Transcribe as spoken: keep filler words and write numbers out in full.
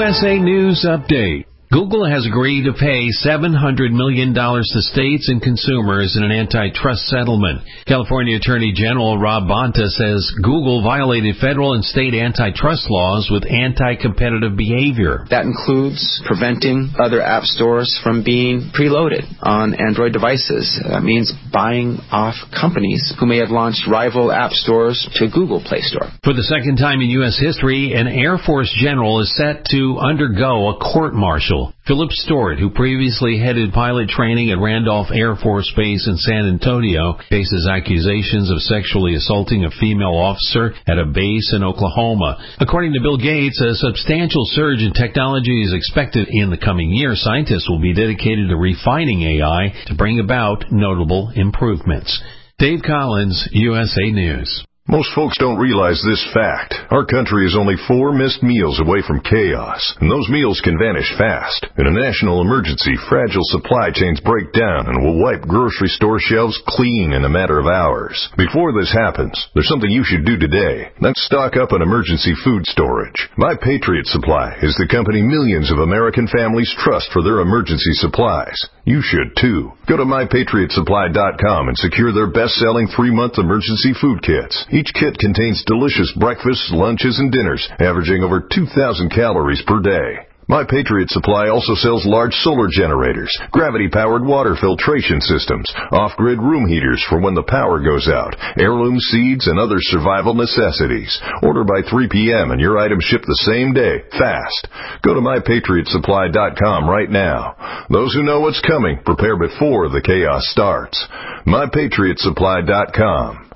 S A News Update. Google has agreed to pay seven hundred million dollars to states and consumers in an antitrust settlement. California Attorney General Rob Bonta says Google violated federal and state antitrust laws with anti-competitive behavior. That includes preventing other app stores from being preloaded on Android devices. That means buying off companies who may have launched rival app stores to Google Play Store. For the second time in U S history, an Air Force general is set to undergo a court-martial. Philip Stewart, who previously headed pilot training at Randolph Air Force Base in San Antonio, faces accusations of sexually assaulting a female officer at a base in Oklahoma. According to Bill Gates, a substantial surge in technology is expected in the coming year. Scientists will be dedicated to refining A I to bring about notable improvements. Dave Collins, U S A News. Most folks don't realize this fact. Our country is only four missed meals away from chaos, and those meals can vanish fast. In a national emergency, fragile supply chains break down and will wipe grocery store shelves clean in a matter of hours. Before this happens, there's something you should do today. That's stock up on emergency food storage. My Patriot Supply is the company millions of American families trust for their emergency supplies. You should too. Go to my patriot supply dot com and secure their best-selling three-month emergency food kits. Each kit contains delicious breakfasts, lunches, and dinners, averaging over two thousand calories per day. My Patriot Supply also sells large solar generators, gravity-powered water filtration systems, off-grid room heaters for when the power goes out, heirloom seeds, and other survival necessities. Order by three p.m. and your items ship the same day, fast. Go to my patriot supply dot com right now. Those who know what's coming prepare before the chaos starts. my patriot supply dot com.